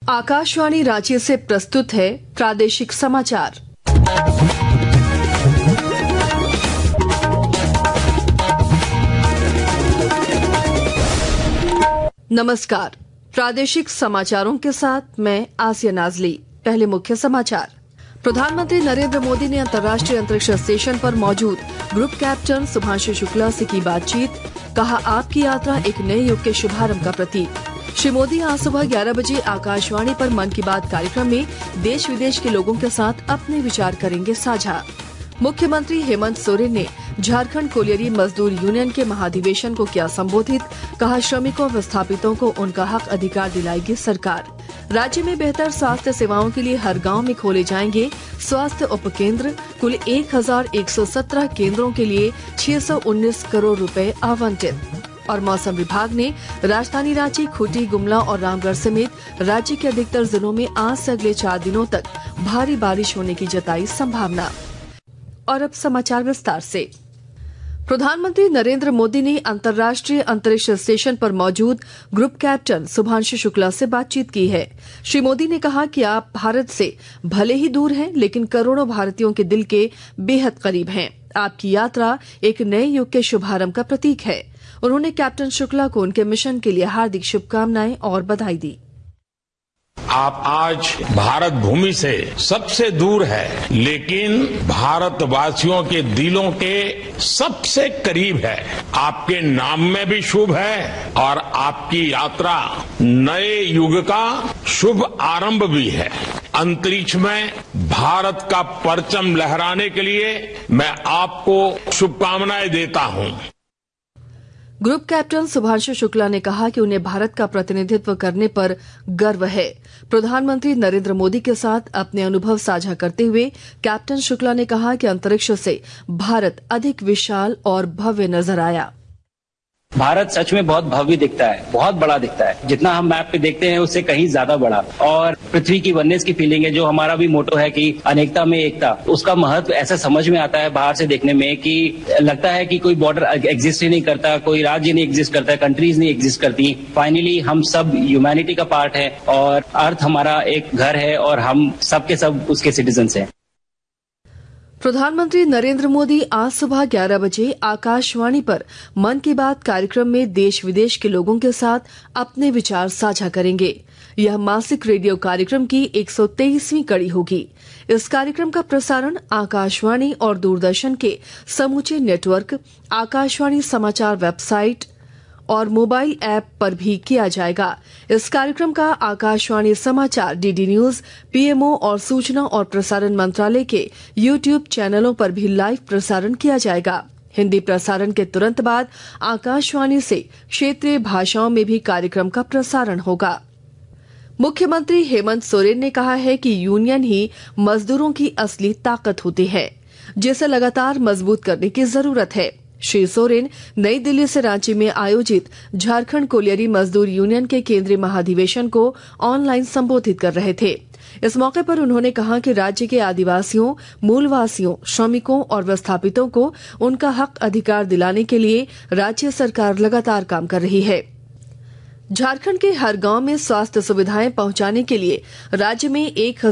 आकाशवाणी रांची से प्रस्तुत है प्रादेशिक समाचार। नमस्कार, प्रादेशिक समाचारों के साथ मैं आसिया नाजली। पहले मुख्य समाचार। प्रधानमंत्री नरेंद्र मोदी ने अंतर्राष्ट्रीय अंतरिक्ष स्टेशन पर मौजूद ग्रुप कैप्टन सुभांशु शुक्ला से की बातचीत। कहा, आपकी यात्रा एक नए युग के शुभारंभ का प्रतीक। श्री मोदी आज सुबह 11 बजे आकाशवाणी पर मन की बात कार्यक्रम में देश विदेश के लोगों के साथ अपने विचार करेंगे साझा। मुख्यमंत्री हेमंत सोरेन ने झारखंड कोलियरी मजदूर यूनियन के महाधिवेशन को किया संबोधित। कहा, श्रमिकों विस्थापितों को उनका हक अधिकार दिलाएगी सरकार। राज्य में बेहतर स्वास्थ्य सेवाओं के लिए हर गांव में खोले जाएंगे स्वास्थ्य उपकेंद्र। कुल 1117 केंद्रों के लिए 619 करोड़ रुपए आवंटित। और मौसम विभाग ने राजधानी रांची, खूंटी, गुमला और रामगढ़ समेत राज्य के अधिकतर जिलों में आज से अगले 4 दिनों तक भारी बारिश होने की जताई संभावना। और अब समाचार विस्तार से। प्रधानमंत्री नरेंद्र मोदी ने अंतर्राष्ट्रीय अंतरिक्ष स्टेशन पर मौजूद ग्रुप कैप्टन सुभांशु शुक्ला से बातचीत की है। श्री मोदी ने कहा कि आप भारत से भले ही दूर हैं, लेकिन करोड़ों भारतीयों के दिल के बेहद करीब हैं। आपकी यात्रा एक नए युग के शुभारंभ का प्रतीक है। उन्होंने कैप्टन शुक्ला को उनके मिशन के लिए हार्दिक शुभकामनाएं और बधाई दी। आप आज भारत भूमि से सबसे दूर है, लेकिन भारतवासियों के दिलों के सबसे करीब है। आपके नाम में भी शुभ है और आपकी यात्रा नए युग का शुभ आरंभ भी है। अंतरिक्ष में भारत का परचम लहराने के लिए मैं आपको शुभकामनाएं देता हूं। ग्रुप कैप्टन सुभांशु शुक्ला ने कहा कि उन्हें भारत का प्रतिनिधित्व करने पर गर्व है। प्रधानमंत्री नरेंद्र मोदी के साथ अपने अनुभव साझा करते हुए कैप्टन शुक्ला ने कहा कि अंतरिक्ष से भारत अधिक विशाल और भव्य नजर आया। भारत सच में बहुत भव्य दिखता है, बहुत बड़ा दिखता है। जितना हम मैप पे देखते हैं उससे कहीं ज्यादा बड़ा। और पृथ्वी की वननेस की फीलिंग है, जो हमारा भी मोटो है कि अनेकता में एकता, उसका महत्व ऐसा समझ में आता है बाहर से देखने में कि लगता है कि कोई बॉर्डर एग्जिस्ट ही नहीं करता, कोई राज्य नहीं एग्जिस्ट करता, कंट्रीज नहीं एग्जिस्ट करती। फाइनली हम सब ह्यूमैनिटी का पार्ट है और अर्थ हमारा एक घर है और हम सबके सब उसके सिटीजन्स हैं। प्रधानमंत्री नरेंद्र मोदी आज सुबह 11 बजे आकाशवाणी पर मन की बात कार्यक्रम में देश विदेश के लोगों के साथ अपने विचार साझा करेंगे। यह मासिक रेडियो कार्यक्रम की 123वीं कड़ी होगी। इस कार्यक्रम का प्रसारण आकाशवाणी और दूरदर्शन के समूचे नेटवर्क, आकाशवाणी समाचार वेबसाइट और मोबाइल ऐप पर भी किया जाएगा। इस कार्यक्रम का आकाशवाणी समाचार, डीडी न्यूज, पीएमओ और सूचना और प्रसारण मंत्रालय के यूट्यूब चैनलों पर भी लाइव प्रसारण किया जाएगा। हिंदी प्रसारण के तुरंत बाद आकाशवाणी से क्षेत्रीय भाषाओं में भी कार्यक्रम का प्रसारण होगा। मुख्यमंत्री हेमंत सोरेन ने कहा है कि यूनियन ही मजदूरों की असली ताकत होती है, जिसे लगातार मजबूत करने की जरूरत है। श्री सोरेन नई दिल्ली से रांची में आयोजित झारखंड कोलियरी मजदूर यूनियन के केंद्रीय महाधिवेशन को ऑनलाइन संबोधित कर रहे थे। इस मौके पर उन्होंने कहा कि राज्य के आदिवासियों, मूलवासियों, श्रमिकों और विस्थापितों को उनका हक अधिकार दिलाने के लिए राज्य सरकार लगातार काम कर रही है। झारखंड के हर गांव में स्वास्थ्य सुविधाएं पहुंचाने के लिए राज्य में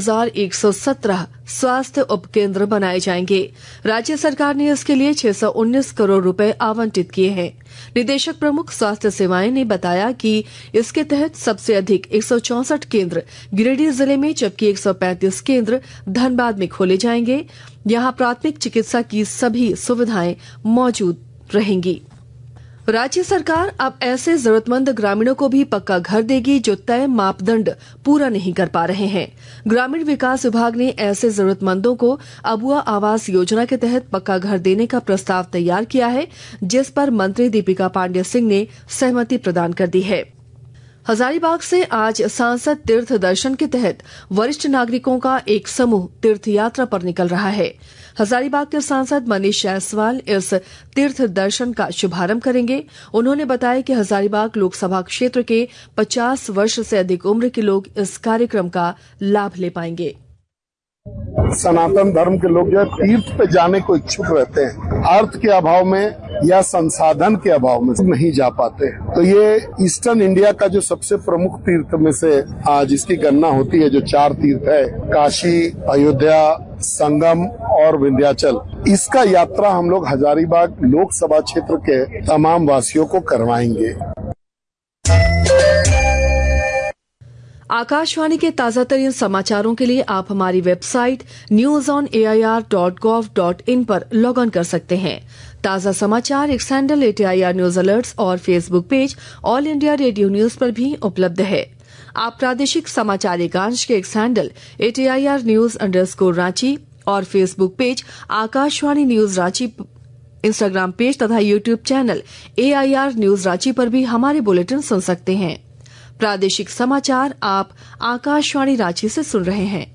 1117 स्वास्थ्य उपकेंद्र बनाए जाएंगे। राज्य सरकार ने इसके लिए 619 करोड़ रुपए आवंटित किए हैं। निदेशक प्रमुख स्वास्थ्य सेवाएं ने बताया कि इसके तहत सबसे अधिक 164 केंद्र गिरिडीह जिले में, जबकि 135 केंद्र धनबाद में खोले जाएंगे। यहां प्राथमिक चिकित्सा की सभी सुविधाएं मौजूद रहेंगी। राज्य सरकार अब ऐसे जरूरतमंद ग्रामीणों को भी पक्का घर देगी जो तय मापदंड पूरा नहीं कर पा रहे हैं। ग्रामीण विकास विभाग ने ऐसे जरूरतमंदों को अबुआ आवास योजना के तहत पक्का घर देने का प्रस्ताव तैयार किया है, जिस पर मंत्री दीपिका पांडेय सिंह ने सहमति प्रदान कर दी है। हजारीबाग से आज सांसद तीर्थ दर्शन के तहत वरिष्ठ नागरिकों का एक समूह तीर्थ यात्रा पर निकल रहा है। हजारीबाग के सांसद मनीष जायसवाल इस तीर्थ दर्शन का शुभारंभ करेंगे। उन्होंने बताया कि हजारीबाग लोकसभा क्षेत्र के 50 वर्ष से अधिक उम्र के लोग इस कार्यक्रम का लाभ ले पाएंगे। सनातन धर्म के लोग जो है तीर्थ पे जाने को इच्छुक रहते हैं। अर्थ के अभाव में या संसाधन के अभाव में नहीं जा पाते। तो ये ईस्टर्न इंडिया का जो सबसे प्रमुख तीर्थ में से जिसकी गणना होती है, जो 4 तीर्थ है, काशी, अयोध्या, संगम और विंध्याचल, इसका यात्रा हम लोग हजारीबाग लोकसभा क्षेत्र के तमाम वासियों को करवाएंगे। आकाशवाणी के ताजा तरीन समाचारों के लिए आप हमारी वेबसाइट newsonair.gov.in पर लॉग ऑन कर सकते हैं। ताजा समाचार X handle @AIR news alerts और Facebook page all India radio news पर भी उपलब्ध है। आप प्रादेशिक समाचार एकांश के एक्स हैंडल @AIR न्यूज_रांची और Facebook page Akashvani news Ranchi, Instagram page तथा YouTube channel AIR news Ranchi पर भी हमारे बुलेटिन सुन सकते हैं। प्रादेशिक समाचार आप आकाशवाणी रांची से सुन रहे हैं।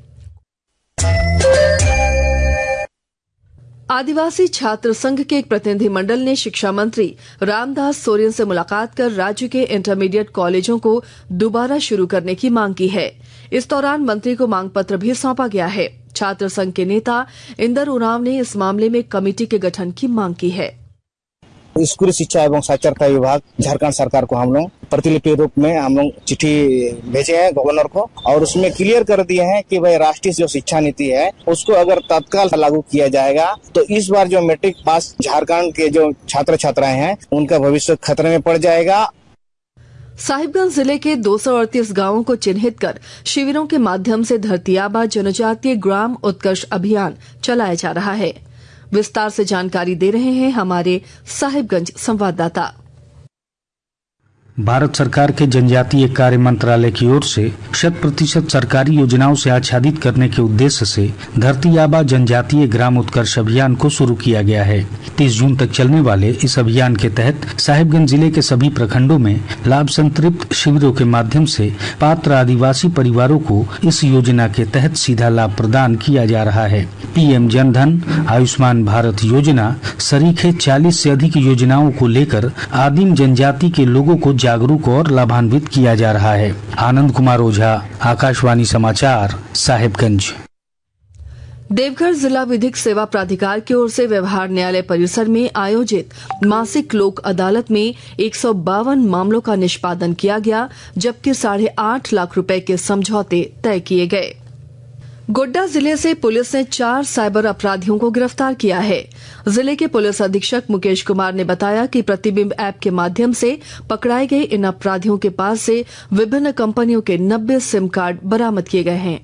आदिवासी छात्र संघ के एक प्रतिनिधिमंडल ने शिक्षा मंत्री रामदास सोरेन से मुलाकात कर राज्य के इंटरमीडिएट कॉलेजों को दोबारा शुरू करने की मांग की है। इस दौरान मंत्री को मांग पत्र भी सौंपा गया है। छात्र संघ के नेता इंदर उरांव ने इस मामले में कमेटी के गठन की मांग की है। स्कूली शिक्षा एवं साक्षरता विभाग झारखंड सरकार को हम लोग प्रतिलिपि रूप में हम लोग चिट्ठी भेजे हैं गवर्नर को, और उसमें क्लियर कर दिए हैं कि भाई राष्ट्रीय जो शिक्षा नीति है उसको अगर तत्काल लागू किया जाएगा तो इस बार जो मैट्रिक पास झारखंड के जो छात्र छात्राएं हैं उनका भविष्य खतरे में पड़ जाएगा। साहिबगंज जिले के 238 गांवों को चिन्हित कर शिविरों के माध्यम से धरती आबा जनजातीय ग्राम उत्कर्ष अभियान चलाया जा रहा है। विस्तार से जानकारी दे रहे हैं हमारे साहिबगंज संवाददाता। भारत सरकार के जनजातीय कार्य मंत्रालय की ओर से 100% सरकारी योजनाओं से आच्छादित करने के उद्देश्य से धरती आबा जनजातीय ग्राम उत्कर्ष अभियान को शुरू किया गया है। 30 जून तक चलने वाले इस अभियान के तहत साहिबगंज जिले के सभी प्रखंडों में लाभ संतृप्त शिविरों के माध्यम से पात्र आदिवासी परिवारों को इस योजना के तहत सीधा लाभ प्रदान किया जा रहा है। PM जनधन, आयुष्मान भारत योजना सरीखे 40 से अधिक योजनाओं को लेकर आदिम जनजाति के लोगों को जागरूक और लाभान्वित किया जा रहा है। आनंद कुमार ओझा, आकाशवाणी समाचार, साहिबगंज। देवघर जिला विधिक सेवा प्राधिकार की ओर से व्यवहार न्यायालय परिसर में आयोजित मासिक लोक अदालत में 152 मामलों का निष्पादन किया गया, जबकि 8.5 लाख रुपए के समझौते तय किए गए। गोड्डा जिले से पुलिस ने 4 साइबर अपराधियों को गिरफ्तार किया है। जिले के पुलिस अधीक्षक मुकेश कुमार ने बताया कि प्रतिबिंब ऐप के माध्यम से पकड़ाए गए इन अपराधियों के पास से विभिन्न कंपनियों के 90 सिम कार्ड बरामद किए गए हैं।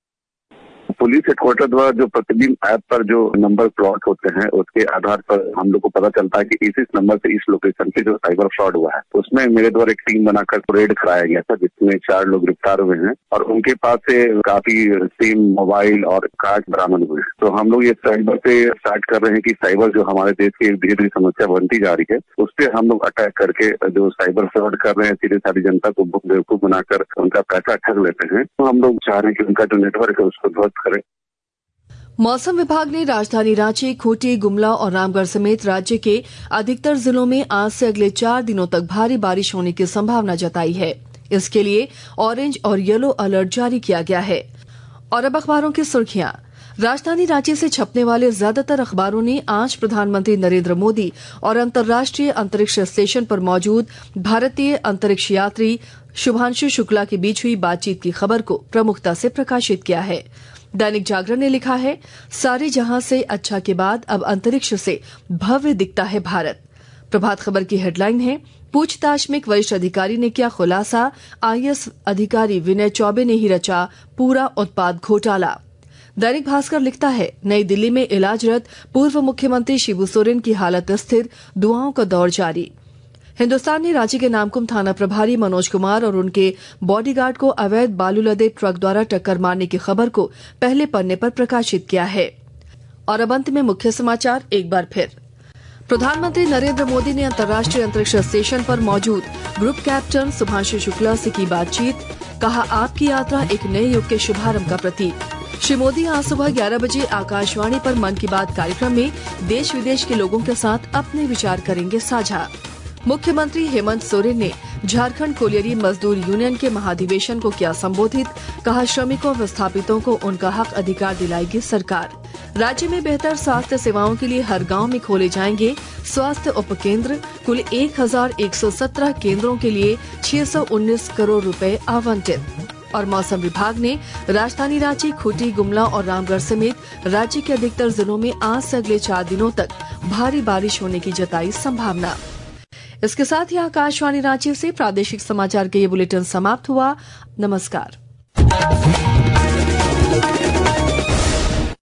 पुलिस हेडक्वार्टर द्वारा जो प्रतिबिंब ऐप पर जो नंबर प्लॉट होते हैं उसके आधार पर हम लोग को पता चलता है कि इस नंबर से इस लोकेशन पे जो साइबर फ्रॉड हुआ है उसमें मेरे द्वारा एक टीम बनाकर रेड कराया गया था, जिसमें 4 लोग गिरफ्तार हुए हैं और उनके पास से काफी सिम, मोबाइल और कार्ड बरामद हुए। तो हम लोग ये साइबर पे स्टार्ट कर रहे हैं कि साइबर जो हमारे देश की धीरे धीरे समस्या बनती जा रही है उस पर हम लोग अटैक करके जो साइबर फ्रॉड कर रहे हैं, सीधे सारी जनता को बेवकूफ बनाकर उनका पैसा ठग लेते हैं। तो हम लोग चाह रहे हैं कि उनका जो नेटवर्क है उसको ध्वस्त करें। मौसम विभाग ने राजधानी रांची, खूंटी, गुमला और रामगढ़ समेत राज्य के अधिकतर जिलों में आज से अगले 4 दिनों तक भारी बारिश होने की संभावना जताई है। इसके लिए ऑरेंज और येलो अलर्ट जारी किया गया है। और अब अखबारों की सुर्खियां। राजधानी रांची से छपने वाले ज्यादातर अखबारों ने आज प्रधानमंत्री नरेंद्र मोदी और अंतर्राष्ट्रीय अंतरिक्ष स्टेशन पर मौजूद भारतीय अंतरिक्ष यात्री शुभांशु शुक्ला के बीच हुई बातचीत की खबर को प्रमुखता से प्रकाशित किया है। दैनिक जागरण ने लिखा है, सारे जहां से अच्छा के बाद अब अंतरिक्ष से भव्य दिखता है भारत। प्रभात खबर की हेडलाइन है, पूछताछ में एक वरिष्ठ अधिकारी ने किया खुलासा, IAS अधिकारी विनय चौबे ने ही रचा पूरा उत्पाद घोटाला। दैनिक भास्कर लिखता है, नई दिल्ली में इलाजरत पूर्व मुख्यमंत्री शिबू सोरेन की हालत स्थिर, दुआओं का दौर जारी। हिन्दुस्तान ने रांची के नामकुम थाना प्रभारी मनोज कुमार और उनके बॉडीगार्ड को अवैध बालू लदे ट्रक द्वारा टक्कर मारने की खबर को पहले पन्ने पर प्रकाशित किया है। और अब अंत में मुख्य समाचार एक बार फिर। प्रधानमंत्री नरेंद्र मोदी ने अंतर्राष्ट्रीय अंतरिक्ष स्टेशन पर मौजूद ग्रुप कैप्टन शुभांशु शुक्ला से की बातचीत, कहा आपकी यात्रा एक नए युग के शुभारंभ का प्रतीक। श्री मोदी आज सुबह 11 बजे आकाशवाणी पर मन की बात कार्यक्रम में देश विदेश के लोगों के साथ अपने विचार करेंगे साझा। मुख्यमंत्री हेमंत सोरेन ने झारखंड कोलियरी मजदूर यूनियन के महाधिवेशन को किया संबोधित, कहा श्रमिकों विस्थापितों को उनका हक अधिकार दिलाएगी सरकार। राज्य में बेहतर स्वास्थ्य सेवाओं के लिए हर गांव में खोले जाएंगे स्वास्थ्य उपकेंद्र। कुल 1117 केंद्रों के लिए 619 करोड़ रुपए आवंटित। और मौसम विभाग ने राजधानी रांची, खूंटी, गुमला और रामगढ़ समेत राज्य के अधिकतर जिलों में आज से अगले 4 दिनों तक भारी बारिश होने की जताई संभावना। इसके साथ ही आकाशवाणी रांची से प्रादेशिक समाचार के ये बुलेटिन समाप्त हुआ। नमस्कार।